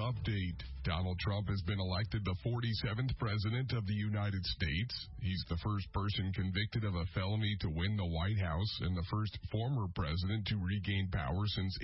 update. Donald Trump has been elected the 47th president of the United States. He's the first person convicted of a felony to win the White House and the first former president to regain power since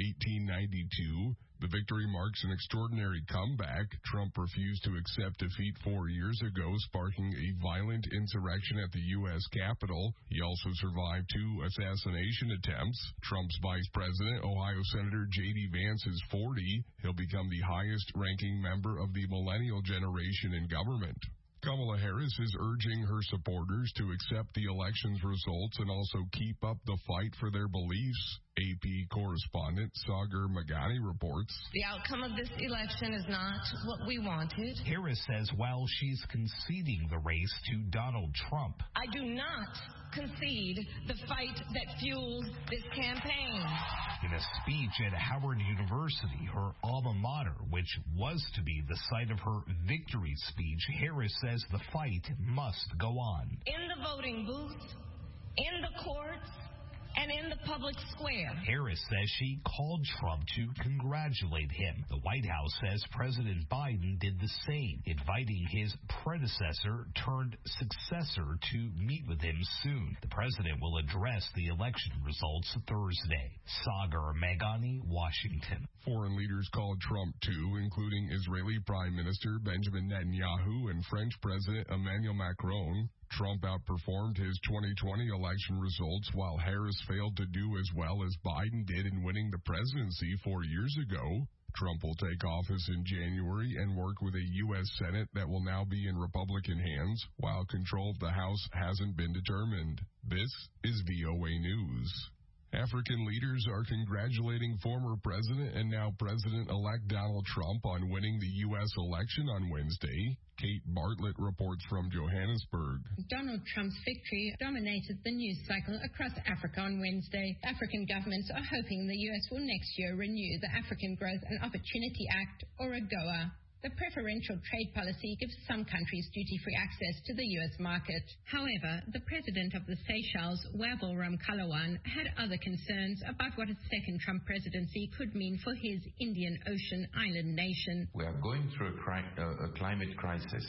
1892. The victory marks an extraordinary comeback. Trump refused to accept defeat 4 years ago, sparking a violent insurrection at the U.S. Capitol. He also survived 2 assassination attempts. Trump's vice president, Ohio Senator J.D. Vance, is 40. He'll become the highest-ranking member of the millennial generation in government. Kamala Harris is urging her supporters to accept the election's results and also keep up the fight for their beliefs. AP correspondent Sagar Meghani reports. The outcome of this election is not what we wanted. Harris says while she's conceding the race to Donald Trump, I do not concede the fight that fueled this campaign. In a speech at Howard University, her alma mater, which was to be the site of her victory speech, Harris says the fight must go on. In the voting booth, in the courts, and in the public square. Harris says she called Trump to congratulate him. The White House says President Biden did the same, inviting his predecessor turned successor to meet with him soon. The president will address the election results Thursday. Sagar Meghani, Washington. Foreign leaders called Trump too, including Israeli Prime Minister Benjamin Netanyahu and French President Emmanuel Macron. Trump outperformed his 2020 election results while Harris failed to do as well as Biden did in winning the presidency 4 years ago. Trump will take office in January and work with a U.S. Senate that will now be in Republican hands, while control of the House hasn't been determined. This is VOA News. African leaders are congratulating former President and now President-elect Donald Trump on winning the U.S. election on Wednesday. Kate Bartlett reports from Johannesburg. Donald Trump's victory dominated the news cycle across Africa on Wednesday. African governments are hoping the U.S. will next year renew the African Growth and Opportunity Act, or AGOA. The preferential trade policy gives some countries duty-free access to the U.S. market. However, the president of the Seychelles, Wavel Ramkalawan, had other concerns about what a second Trump presidency could mean for his Indian Ocean island nation. We are going through a climate crisis.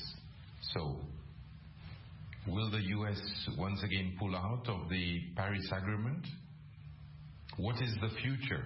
So, will the U.S. once again pull out of the Paris Agreement? What is the future?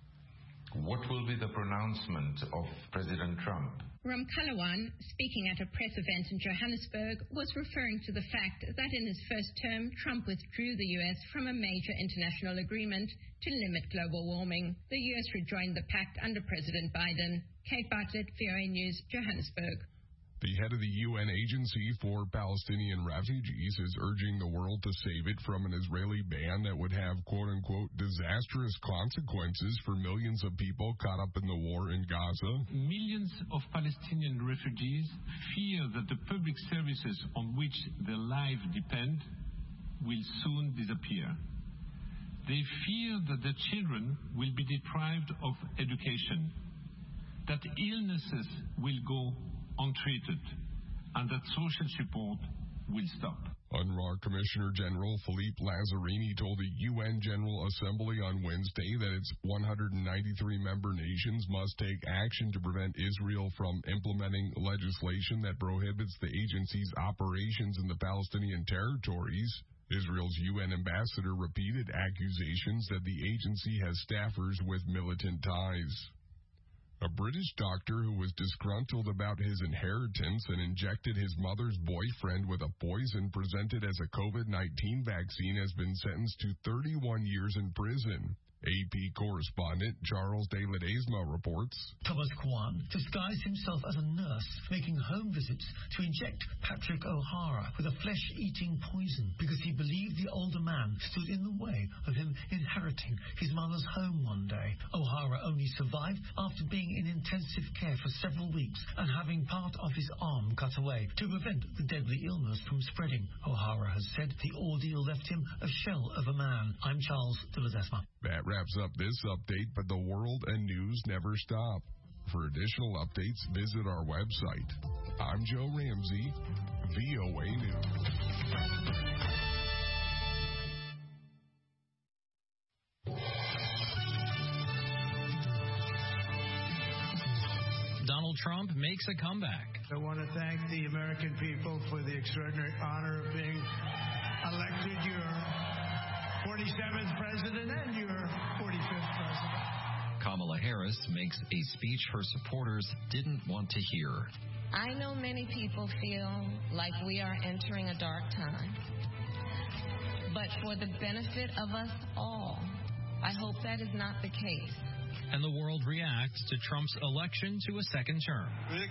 What will be the pronouncement of President Trump? Ramkalawan, speaking at a press event in Johannesburg, was referring to the fact that in his first term, Trump withdrew the U.S. from a major international agreement to limit global warming. The U.S. rejoined the pact under President Biden. Kate Bartlett, VOA News, Johannesburg. The head of the UN Agency for Palestinian Refugees is urging the world to save it from an Israeli ban that would have quote-unquote disastrous consequences for millions of people caught up in the war in Gaza. Millions of Palestinian refugees fear that the public services on which their lives depend will soon disappear. They fear that their children will be deprived of education, that illnesses will go untreated, and that social support will stop. UNRWA Commissioner General Philippe Lazzarini told the UN General Assembly on Wednesday that its 193 member nations must take action to prevent Israel from implementing legislation that prohibits the agency's operations in the Palestinian territories. Israel's UN ambassador repeated accusations that the agency has staffers with militant ties. A British doctor who was disgruntled about his inheritance and injected his mother's boyfriend with a poison presented as a COVID-19 vaccine has been sentenced to 31 years in prison. AP correspondent Charles de Ledesma reports. Thomas Kwan disguised himself as a nurse, making home visits to inject Patrick O'Hara with a flesh-eating poison because he believed the older man stood in the way of him inheriting his mother's home one day. O'Hara only survived after being in intensive care for several weeks and having part of his arm cut away to prevent the deadly illness from spreading. O'Hara has said the ordeal left him a shell of a man. I'm Charles de Ledesma. That wraps up this update, but the world and news never stop. For additional updates, visit our website. I'm Joe Ramsey, VOA News. Donald Donald Trump makes a comeback. I want to thank the American people for the extraordinary honor of being elected your 47th president and your 45th president. Kamala Harris makes a speech her supporters didn't want to hear. I know many people feel like we are entering a dark time. But for the benefit of us all, I hope that is not the case. And the world reacts to Trump's election to a second term.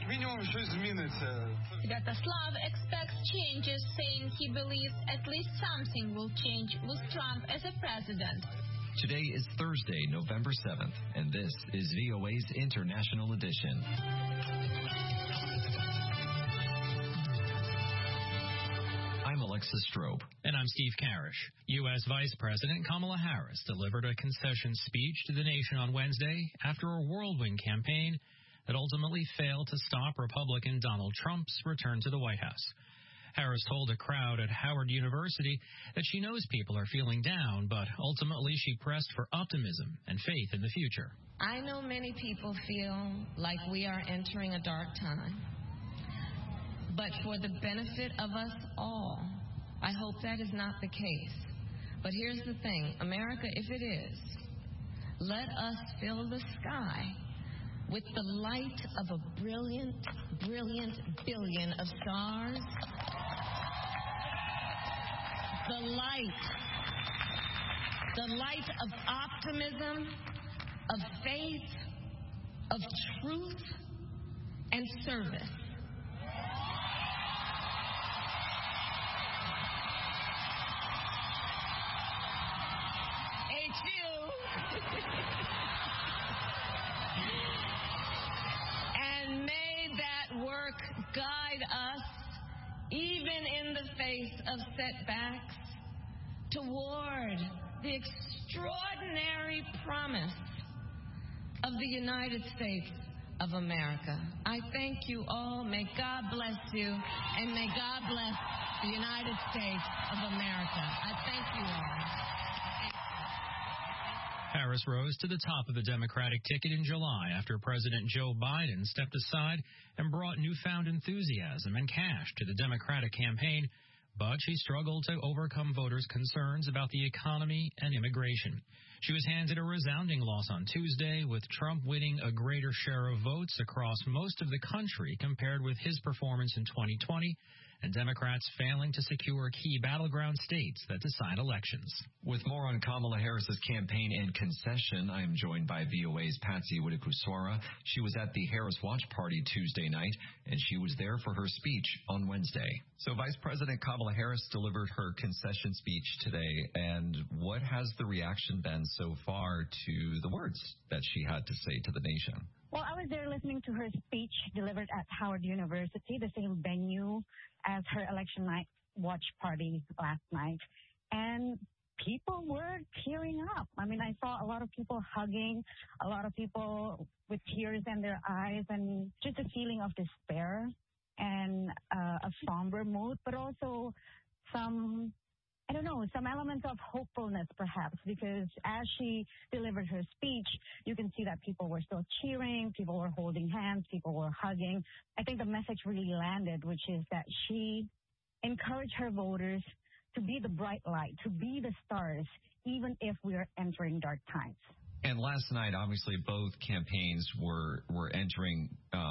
Svetoslav expects changes, saying he believes at least something will change with Trump as a president. Today is Thursday, November 7th, and this is VOA's International Edition. I'm Alexis Strobe. And I'm Steve Karish. U.S. Vice President Kamala Harris delivered a concession speech to the nation on Wednesday after a whirlwind campaign that ultimately failed to stop Republican Donald Trump's return to the White House. Harris told a crowd at Howard University that she knows people are feeling down, but ultimately she pressed for optimism and faith in the future. I know many people feel like we are entering a dark time. But for the benefit of us all, I hope that is not the case. But here's the thing, America, if it is, let us fill the sky with the light of a brilliant, brilliant billion of stars. The light of optimism, of faith, of truth, and service. And may that work guide us, even in the face of setbacks, toward the extraordinary promise of the United States of America. I thank you all. May God bless you, and may God bless the United States of America. I thank you all. Harris rose to the top of the Democratic ticket in July after President Joe Biden stepped aside and brought newfound enthusiasm and cash to the Democratic campaign, but she struggled to overcome voters' concerns about the economy and immigration. She was handed a resounding loss on Tuesday, with Trump winning a greater share of votes across most of the country compared with his performance in 2020, and Democrats failing to secure key battleground states that decide elections. With more on Kamala Harris's campaign and concession, I am joined by VOA's Patsy Widakuswara. She was at the Harris Watch Party Tuesday night, and she was there for her speech on Wednesday. So Vice President Kamala Harris delivered her concession speech today, and what has the reaction been so far to the words that she had to say to the nation? Well, I was there listening to her speech delivered at Howard University, the same venue as her election night watch party last night. And people were tearing up. I mean, I saw a lot of people hugging, a lot of people with tears in their eyes, and just a feeling of despair and a somber mood, but also some elements of hopefulness perhaps, because as she delivered her speech, you can see that people were still cheering, people were holding hands, people were hugging. I think the message really landed, which is that she encouraged her voters to be the bright light, to be the stars, even if we are entering dark times. And last night, obviously, both campaigns were entering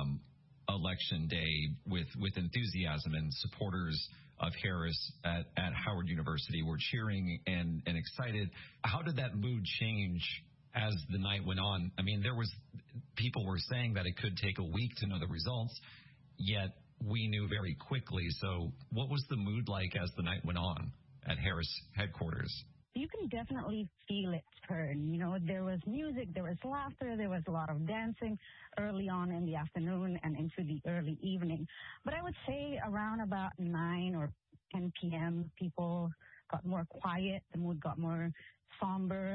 Election Day with enthusiasm, and supporters of Harris at Howard University were cheering and excited. How did that mood change as the night went on? I mean, people were saying that it could take a week to know the results, yet we knew very quickly. So what was the mood like as the night went on at Harris headquarters? You can definitely feel it turn. You know, there was music, there was laughter, there was a lot of dancing early on in the afternoon and into the early evening. But I would say around about 9 or 10 p.m., people got more quiet, the mood got more somber.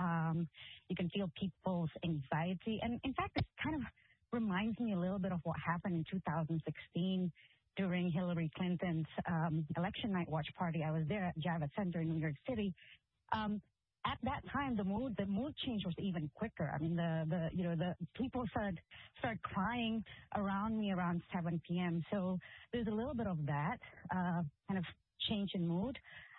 You can feel people's anxiety. And in fact, it kind of reminds me a little bit of what happened in 2016 during Hillary Clinton's election night watch party. I was there at Javits Center in New York City. at that time, the mood change was even quicker. I mean, the people started crying around me around 7 p.m. So there's a little bit of that kind of change in mood.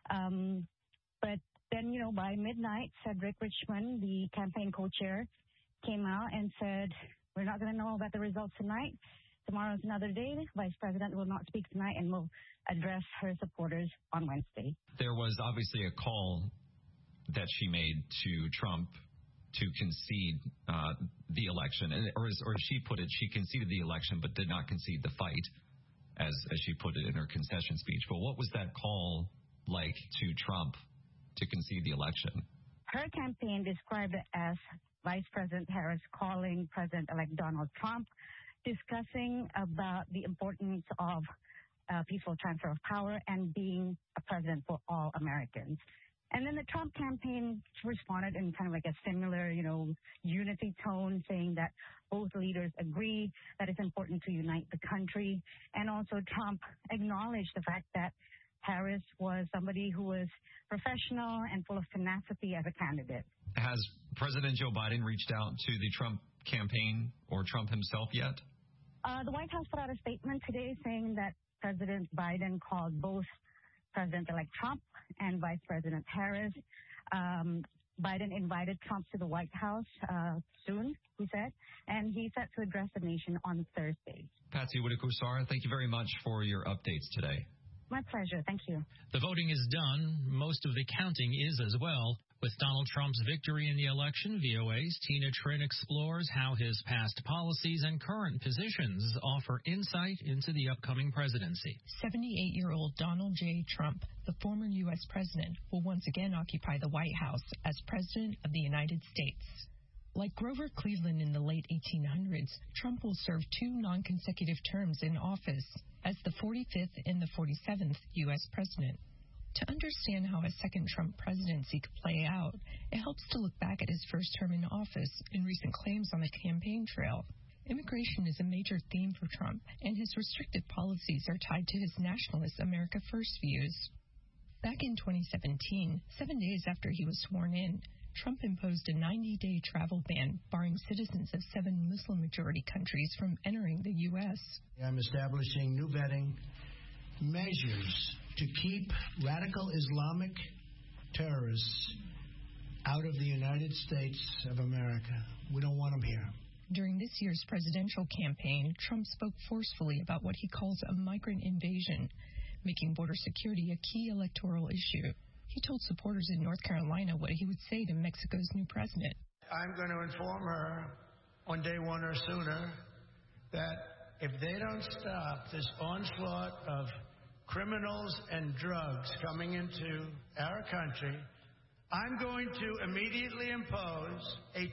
But then, by midnight, Cedric Richmond, the campaign co-chair, came out and said, we're not going to know about the results tonight. Tomorrow's another day. Vice President will not speak tonight and will address her supporters on Wednesday. There was obviously a call that she made to Trump to concede the election. Or as she put it, she conceded the election but did not concede the fight, as she put it in her concession speech. But what was that call like to Trump to concede the election? Her campaign described it as Vice President Harris calling President-elect Donald Trump, discussing about the importance of peaceful transfer of power and being a president for all Americans. And then the Trump campaign responded in kind of like a similar, unity tone, saying that both leaders agree that it's important to unite the country. And also Trump acknowledged the fact that Harris was somebody who was professional and full of tenacity as a candidate. Has President Joe Biden reached out to the Trump campaign or Trump himself yet? The White House put out a statement today saying that President Biden called both President-elect Trump and Vice President Harris. Biden invited Trump to the White House soon, he said, and he's set to address the nation on Thursday. Patsy Widakuswara, thank you very much for your updates today. My pleasure. Thank you. The voting is done. Most of the counting is as well. With Donald Trump's victory in the election, VOA's Tina Trin explores how his past policies and current positions offer insight into the upcoming presidency. 78-year-old Donald J. Trump, the former U.S. president, will once again occupy the White House as President of the United States. Like Grover Cleveland in the late 1800s, Trump will serve 2 non-consecutive terms in office as the 45th and the 47th U.S. president. To understand how a second Trump presidency could play out, it helps to look back at his first term in office and recent claims on the campaign trail. Immigration is a major theme for Trump, and his restrictive policies are tied to his nationalist America First views. Back in 2017, 7 days after he was sworn in, Trump imposed a 90-day travel ban, barring citizens of 7 Muslim-majority countries from entering the U.S. I'm establishing new vetting measures to keep radical Islamic terrorists out of the United States of America. We don't want them here. During this year's presidential campaign, Trump spoke forcefully about what he calls a migrant invasion, making border security a key electoral issue. He told supporters in North Carolina what he would say to Mexico's new president. I'm going to inform her on day one or sooner that if they don't stop this onslaught of criminals and drugs coming into our country, I'm going to immediately impose a 25%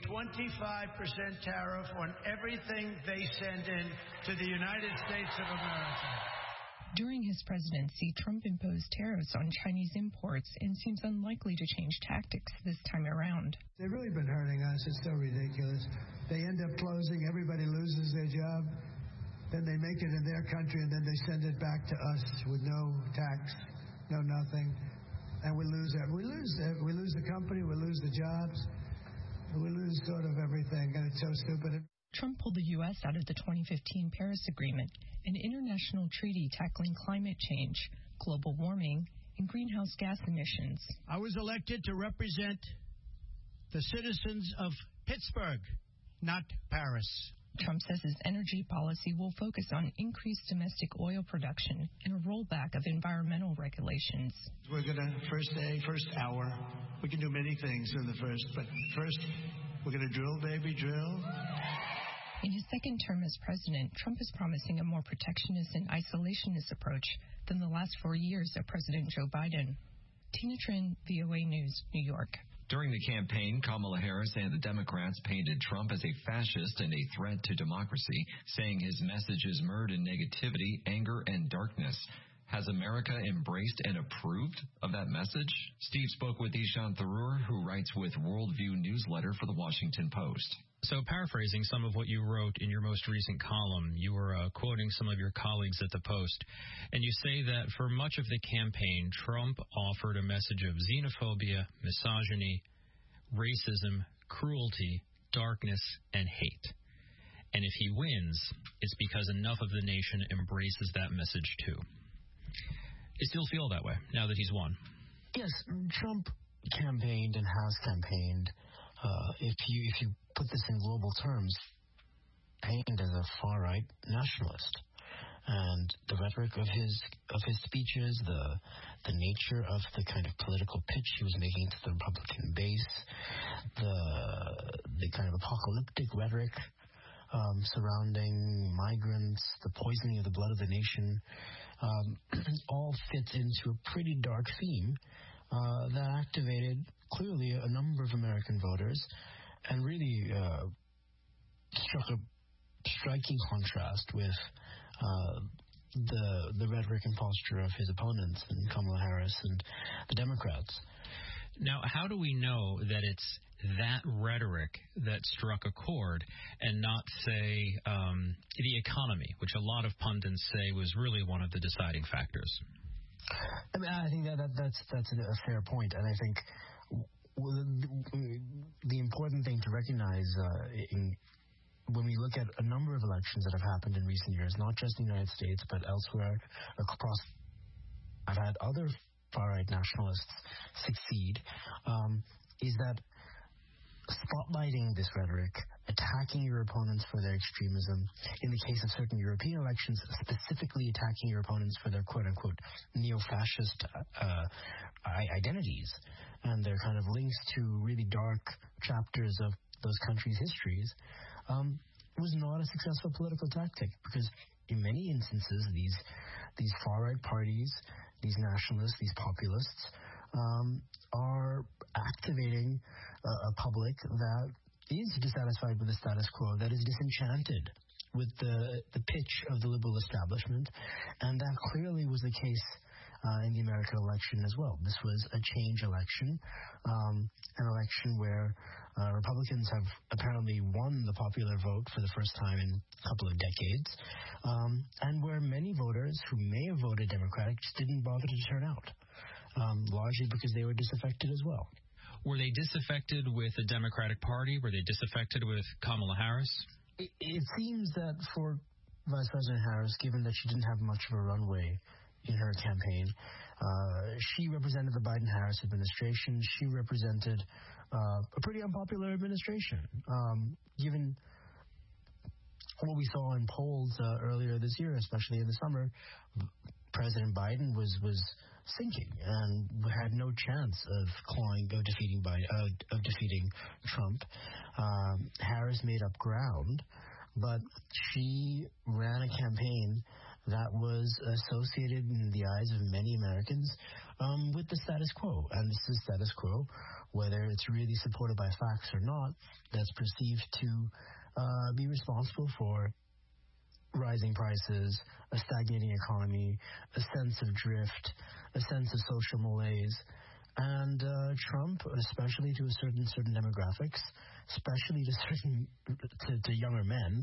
tariff on everything they send in to the United States of America. During his presidency, Trump imposed tariffs on Chinese imports and seems unlikely to change tactics this time around. They've really been hurting us. It's so ridiculous. They end up closing. Everybody loses their job. Then they make it in their country, and then they send it back to us with no tax, no nothing. And we lose it. We lose the company. We lose the jobs. We lose sort of everything. And it's so stupid. Trump pulled the U.S. out of the 2015 Paris Agreement, an international treaty tackling climate change, global warming, and greenhouse gas emissions. I was elected to represent the citizens of Pittsburgh, not Paris. Trump says his energy policy will focus on increased domestic oil production and a rollback of environmental regulations. We're going to, first hour, we can do many things in the first, but first, we're going to drill, baby, drill. In his second term as president, Trump is promising a more protectionist and isolationist approach than the last 4 years of President Joe Biden. Tina Trin, VOA News, New York. During the campaign, Kamala Harris and the Democrats painted Trump as a fascist and a threat to democracy, saying his message is mired in negativity, anger, and darkness. Has America embraced and approved of that message? Steve spoke with Ishan Tharoor, who writes with Worldview newsletter for the Washington Post. So paraphrasing some of what you wrote in your most recent column, you were quoting some of your colleagues at the Post, and you say that for much of the campaign, Trump offered a message of xenophobia, misogyny, racism, cruelty, darkness, and hate. And if he wins, it's because enough of the nation embraces that message too. I still feel that way now that he's won. Yes, Trump campaigned and has campaigned. If you put this in global terms, painted as a far-right nationalist. And the rhetoric of his speeches, the nature of the kind of political pitch he was making to the Republican base, the kind of apocalyptic rhetoric surrounding migrants, the poisoning of the blood of the nation, all fits into a pretty dark theme that activated clearly a number of American voters and really struck a striking contrast with the rhetoric and posture of his opponents and Kamala Harris and the Democrats. Now, how do we know that it's that rhetoric that struck a chord and not, say, the economy, which a lot of pundits say was really one of the deciding factors? I mean, I think that's a fair point, and I think the important thing to recognize when we look at a number of elections that have happened in recent years, not just in the United States, but elsewhere across, I've had other far-right nationalists succeed, is that spotlighting this rhetoric, attacking your opponents for their extremism, in the case of certain European elections, specifically attacking your opponents for their quote-unquote neo-fascist identities and their kind of links to really dark chapters of those countries' histories, was not a successful political tactic, because in many instances these far-right parties, these nationalists, these populists are activating a public that is dissatisfied with the status quo, that is disenchanted with the pitch of the liberal establishment, and that clearly was the case in the American election as well. This was a change election, an election where Republicans have apparently won the popular vote for the first time in a couple of decades, and where many voters who may have voted Democratic just didn't bother to turn out, largely because they were disaffected as well. Were they disaffected with the Democratic Party? Were they disaffected with Kamala Harris? It seems that for Vice President Harris, given that she didn't have much of a runway in her campaign, she represented the Biden-Harris administration. She represented a pretty unpopular administration. Given what we saw in polls earlier this year, especially in the summer, President Biden was sinking and had no chance of defeating Trump. Harris made up ground, but she ran a campaign that was associated in the eyes of many Americans with the status quo. And this is status quo, whether it's really supported by facts or not, that's perceived to be responsible for rising prices, a stagnating economy, a sense of drift, a sense of social malaise. And Trump, especially to certain demographics, especially to younger men,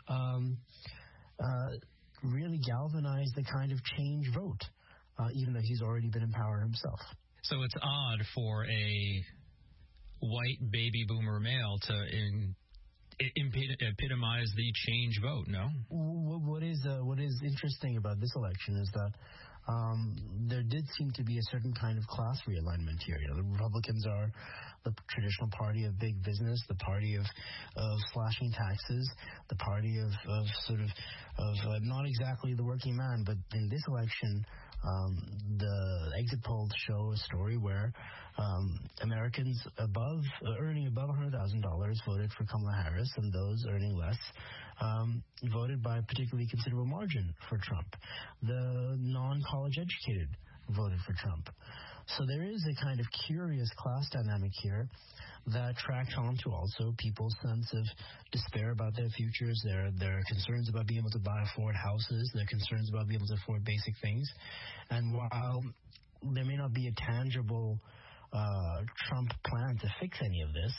really galvanized the kind of change vote, even though he's already been in power himself. So it's odd for a white baby boomer male to epitomize the change vote, no? What is interesting about this election is that there did seem to be a certain kind of class realignment here. You know, the Republicans are the traditional party of big business, the party of slashing taxes, the party of not exactly the working man. But in this election, the exit polls show a story where Americans earning above $100,000 voted for Kamala Harris, and those earning less voted by a particularly considerable margin for Trump. The non-college educated voted for Trump. So there is a kind of curious class dynamic here that tracked on to also people's sense of despair about their futures, their concerns about being able to afford houses, their concerns about being able to afford basic things. And while there may not be a tangible Trump plan to fix any of this,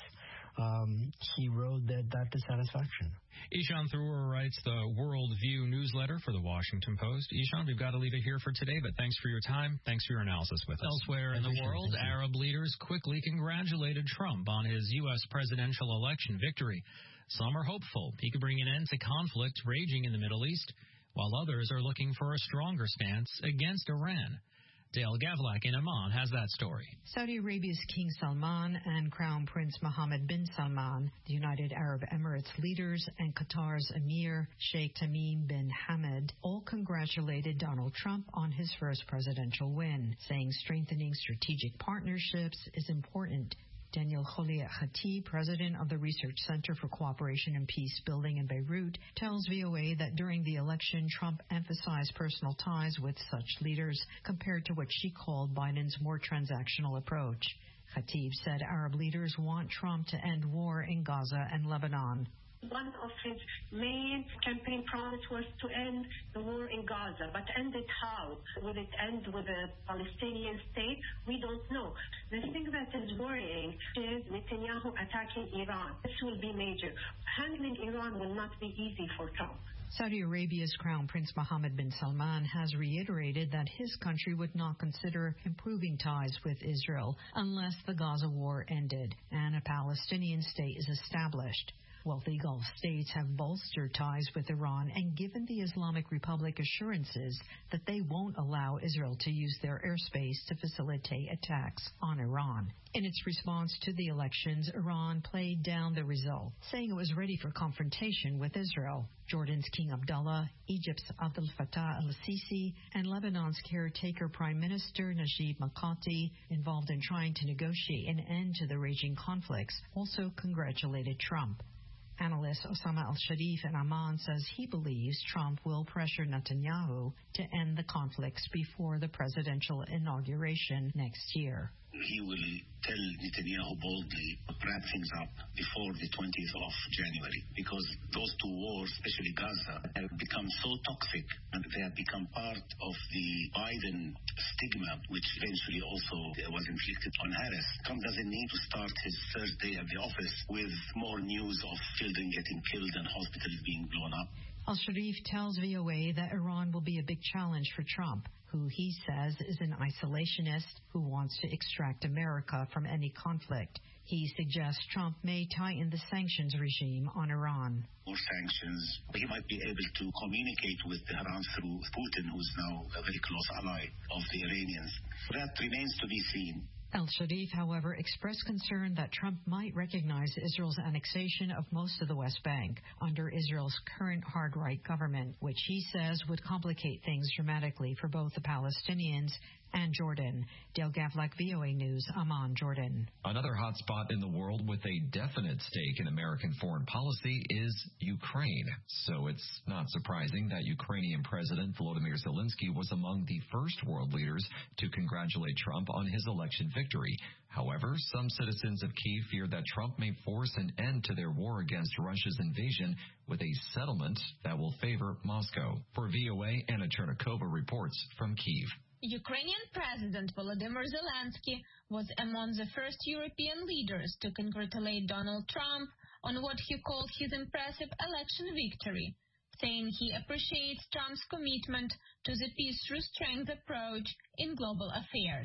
he rode that dissatisfaction. Ishan Tharoor writes the World View newsletter for the Washington Post. Ishan, we've got to leave it here for today, but thanks for your time. Thanks for your analysis with us. Elsewhere in the world, Arab leaders quickly congratulated Trump on his U.S. presidential election victory. Some are hopeful he could bring an end to conflict raging in the Middle East, while others are looking for a stronger stance against Iran. Dale Gavlak in Amman has that story. Saudi Arabia's King Salman and Crown Prince Mohammed bin Salman, the United Arab Emirates leaders, and Qatar's Emir Sheikh Tamim bin Hamad all congratulated Donald Trump on his first presidential win, saying strengthening strategic partnerships is important. Daniel Kholiat-Khatib, president of the Research Center for Cooperation and Peace Building in Beirut, tells VOA that during the election, Trump emphasized personal ties with such leaders compared to what she called Biden's more transactional approach. Khatib said Arab leaders want Trump to end war in Gaza and Lebanon. One of his main campaign promise was to end the war in Gaza, but end it how? Will it end with a Palestinian state? We don't know. The thing that is worrying is Netanyahu attacking Iran. This will be major. Handling Iran will not be easy for Trump. Saudi Arabia's Crown Prince Mohammed bin Salman has reiterated that his country would not consider improving ties with Israel unless the Gaza war ended and a Palestinian state is established. Wealthy Gulf states have bolstered ties with Iran and given the Islamic Republic assurances that they won't allow Israel to use their airspace to facilitate attacks on Iran. In its response to the elections, Iran played down the result, saying it was ready for confrontation with Israel. Jordan's King Abdullah, Egypt's Abdel Fattah al-Sisi, and Lebanon's caretaker Prime Minister Najib Mikati, involved in trying to negotiate an end to the raging conflicts, also congratulated Trump. Analyst Osama al-Sharif in Amman says he believes Trump will pressure Netanyahu to end the conflicts before the presidential inauguration next year. He will tell Netanyahu boldly to wrap things up before the 20th of January, because those two wars, especially Gaza, have become so toxic and they have become part of the Biden stigma, which eventually also was inflicted on Harris. Trump doesn't need to start his first day at the office with more news of children getting killed and hospitals being blown up. Al-Sharif tells VOA that Iran will be a big challenge for Trump, who he says is an isolationist who wants to extract America from any conflict. He suggests Trump may tighten the sanctions regime on Iran. More sanctions. He might be able to communicate with Iran through Putin, who's now a very close ally of the Iranians. That remains to be seen. Al-Sharif, however, expressed concern that Trump might recognize Israel's annexation of most of the West Bank under Israel's current hard-right government, which he says would complicate things dramatically for both the Palestinians and Jordan. Dale Gavlak, VOA News, Amman, Jordan. Another hot spot in the world with a definite stake in American foreign policy is Ukraine. So it's not surprising that Ukrainian President Volodymyr Zelensky was among the first world leaders to congratulate Trump on his election victory. However, some citizens of Kyiv fear that Trump may force an end to their war against Russia's invasion with a settlement that will favor Moscow. For VOA, Anna Chernikova reports from Kyiv. Ukrainian President Volodymyr Zelensky was among the first European leaders to congratulate Donald Trump on what he called his impressive election victory, saying he appreciates Trump's commitment to the peace through strength approach in global affairs.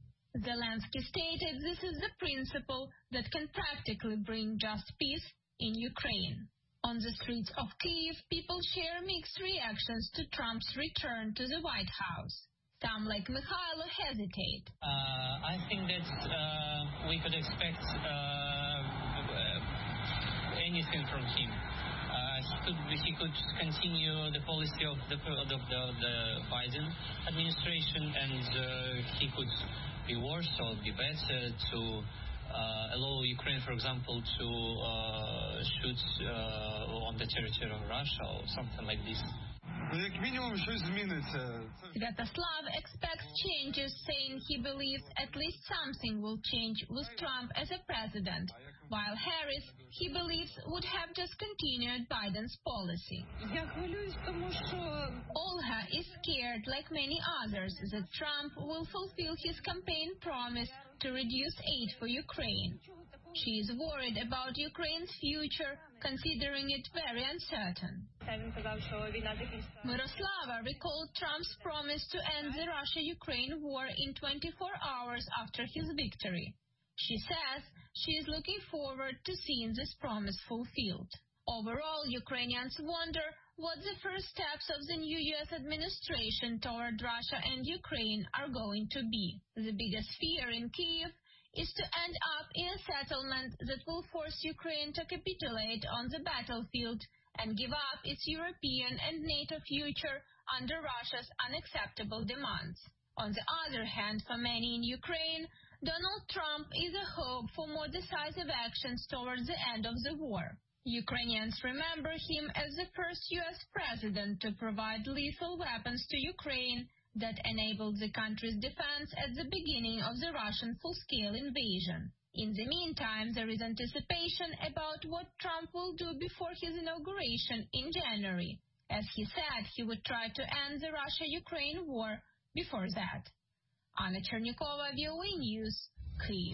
Zelensky stated this is the principle that can practically bring just peace in Ukraine. On the streets of Kyiv, people share mixed reactions to Trump's return to the White House. Some, like Mikhailo, hesitate. I think that we could expect anything from him. He could continue the policy of the Biden administration, and he could be worse or be better to allow Ukraine, for example, to shoot on the territory of Russia or something like this. Sviatoslav expects changes, saying he believes at least something will change with Trump as a president, while Harris, he believes, would have just continued Biden's policy. Olha is scared, like many others, that Trump will fulfill his campaign promise to reduce aid for Ukraine. She is worried about Ukraine's future, considering it very uncertain. Myroslava recalled Trump's promise to end the Russia-Ukraine war in 24 hours after his victory. She says she is looking forward to seeing this promise fulfilled. Overall, Ukrainians wonder what the first steps of the new U.S. administration toward Russia and Ukraine are going to be. The biggest fear in Kyiv is to end up in a settlement that will force Ukraine to capitulate on the battlefield and give up its European and NATO future under Russia's unacceptable demands. On the other hand, for many in Ukraine, Donald Trump is a hope for more decisive actions towards the end of the war. Ukrainians remember him as the first U.S. president to provide lethal weapons to Ukraine that enabled the country's defense at the beginning of the Russian full-scale invasion. In the meantime, there is anticipation about what Trump will do before his inauguration in January, as he said he would try to end the Russia-Ukraine war before that. Anna Chernikova, VOA News, Kyiv.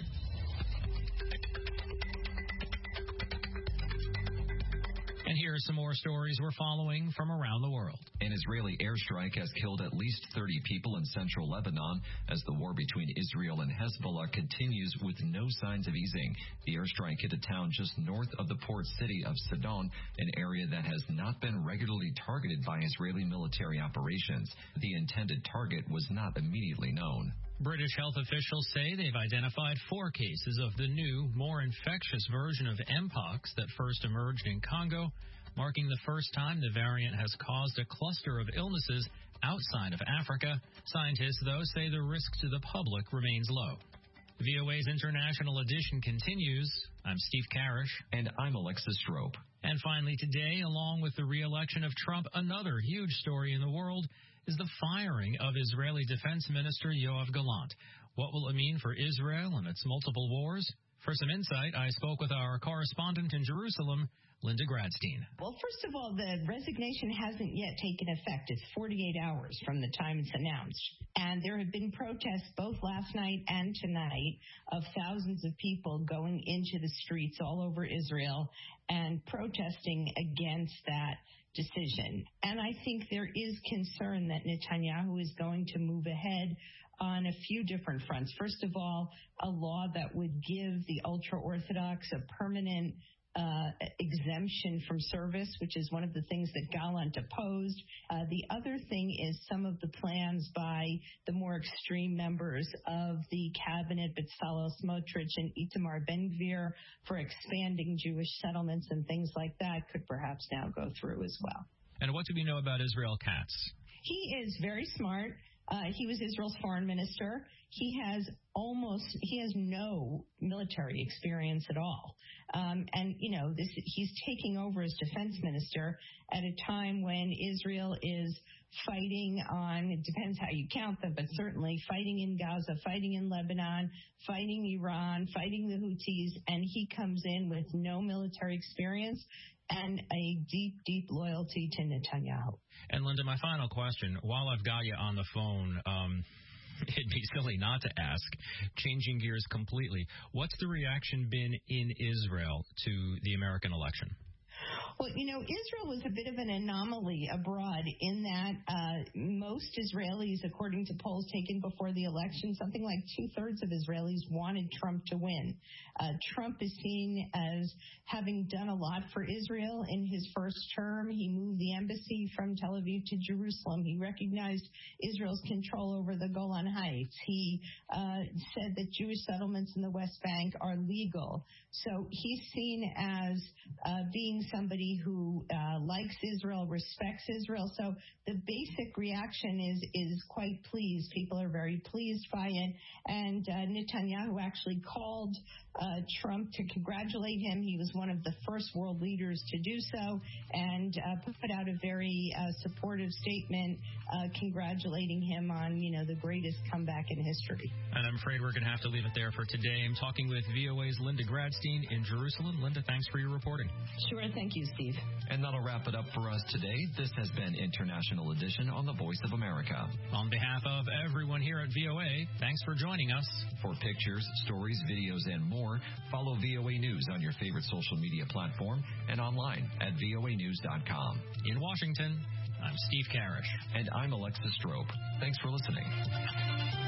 And here are some more stories we're following from around the world. An Israeli airstrike has killed at least 30 people in central Lebanon as the war between Israel and Hezbollah continues with no signs of easing. The airstrike hit a town just north of the port city of Sidon, an area that has not been regularly targeted by Israeli military operations. The intended target was not immediately known. British health officials say they've identified 4 cases of the new, more infectious version of Mpox that first emerged in Congo, marking the first time the variant has caused a cluster of illnesses outside of Africa. Scientists, though, say the risk to the public remains low. VOA's International Edition continues. I'm Steve Karish. And I'm Alexis Strope. And finally today, along with the re-election of Trump, another huge story in the world is the firing of Israeli Defense Minister Yoav Gallant. What will it mean for Israel and its multiple wars? For some insight, I spoke with our correspondent in Jerusalem, Linda Gradstein. Well, first of all, the resignation hasn't yet taken effect. It's 48 hours from the time it's announced. And there have been protests both last night and tonight of thousands of people going into the streets all over Israel and protesting against that decision. And I think there is concern that Netanyahu is going to move ahead on a few different fronts. First of all, a law that would give the ultra-Orthodox a permanent exemption from service, which is one of the things that Gallant opposed. The other thing is some of the plans by the more extreme members of the cabinet, Bezalel Smotrich and Itamar Ben-Gvir, for expanding Jewish settlements and things like that could perhaps now go through as well. And what do we know about Israel Katz? He is very smart. He was Israel's foreign minister. He has no military experience at all. He's taking over as defense minister at a time when Israel is fighting on, it depends how you count them, but certainly fighting in Gaza, fighting in Lebanon, fighting Iran, fighting the Houthis, and he comes in with no military experience and a deep, deep loyalty to Netanyahu. And Linda, my final question, while I've got you on the phone, it'd be silly not to ask, changing gears completely, what's the reaction been in Israel to the American election? Well, Israel was a bit of an anomaly abroad in that most Israelis, according to polls taken before the election, something like 2/3 of Israelis wanted Trump to win. Trump is seen as having done a lot for Israel in his first term. He moved the embassy from Tel Aviv to Jerusalem. He recognized Israel's control over the Golan Heights. He said that Jewish settlements in the West Bank are legal. So he's seen as being somebody who likes Israel, respects Israel. So the basic reaction is quite pleased. People are very pleased by it. And Netanyahu actually called Trump to congratulate him. He was one of the first world leaders to do so, and put out a very supportive statement congratulating him on, the greatest comeback in history. And I'm afraid we're going to have to leave it there for today. I'm talking with VOA's Linda Gradstein in Jerusalem. Linda, thanks for your reporting. Sure, thank you, Steve. And that'll wrap it up for us today. This has been International Edition on the Voice of America. On behalf of everyone here at VOA, thanks for joining us. For pictures, stories, videos, and more, follow VOA News on your favorite social media platform and online at voanews.com. In Washington, I'm Steve Karish. And I'm Alexis Strope. Thanks for listening.